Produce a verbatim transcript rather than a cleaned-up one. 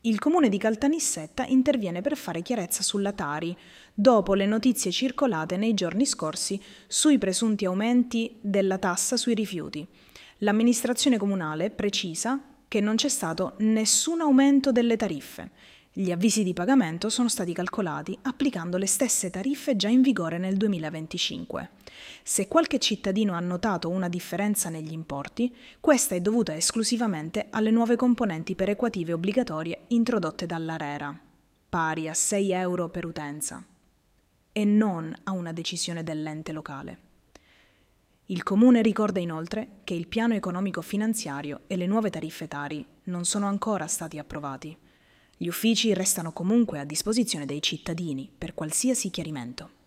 Il comune di Caltanissetta interviene per fare chiarezza sulla Tari, dopo le notizie circolate nei giorni scorsi sui presunti aumenti della tassa sui rifiuti. L'amministrazione comunale precisa che non c'è stato nessun aumento delle tariffe. Gli avvisi di pagamento sono stati calcolati applicando le stesse tariffe già in vigore nel duemilaventicinque. Se qualche cittadino ha notato una differenza negli importi, questa è dovuta esclusivamente alle nuove componenti perequative obbligatorie introdotte dall'ARERA, pari a sei euro per utenza, e non a una decisione dell'ente locale. Il Comune ricorda inoltre che il piano economico-finanziario e le nuove tariffe Tari non sono ancora stati approvati. Gli uffici restano comunque a disposizione dei cittadini per qualsiasi chiarimento.